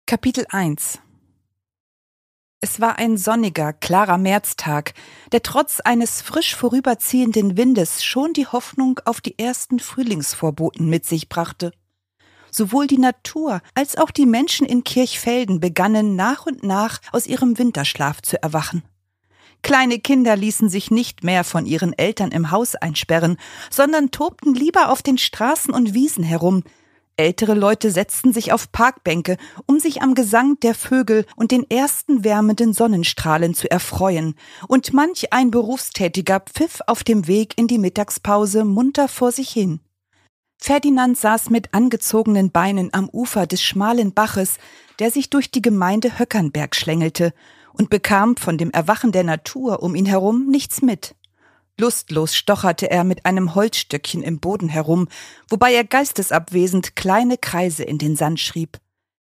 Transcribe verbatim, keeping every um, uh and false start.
Kapitel eins. Es war ein sonniger, klarer Märztag, der trotz eines frisch vorüberziehenden Windes schon die Hoffnung auf die ersten Frühlingsvorboten mit sich brachte. Sowohl die Natur als auch die Menschen in Kirchfelden begannen nach und nach aus ihrem Winterschlaf zu erwachen. Kleine Kinder ließen sich nicht mehr von ihren Eltern im Haus einsperren, sondern tobten lieber auf den Straßen und Wiesen herum. Ältere Leute setzten sich auf Parkbänke, um sich am Gesang der Vögel und den ersten wärmenden Sonnenstrahlen zu erfreuen, und manch ein Berufstätiger pfiff auf dem Weg in die Mittagspause munter vor sich hin. Ferdinand saß mit angezogenen Beinen am Ufer des schmalen Baches, der sich durch die Gemeinde Höckernberg schlängelte, und bekam von dem Erwachen der Natur um ihn herum nichts mit. Lustlos stocherte er mit einem Holzstöckchen im Boden herum, wobei er geistesabwesend kleine Kreise in den Sand schrieb.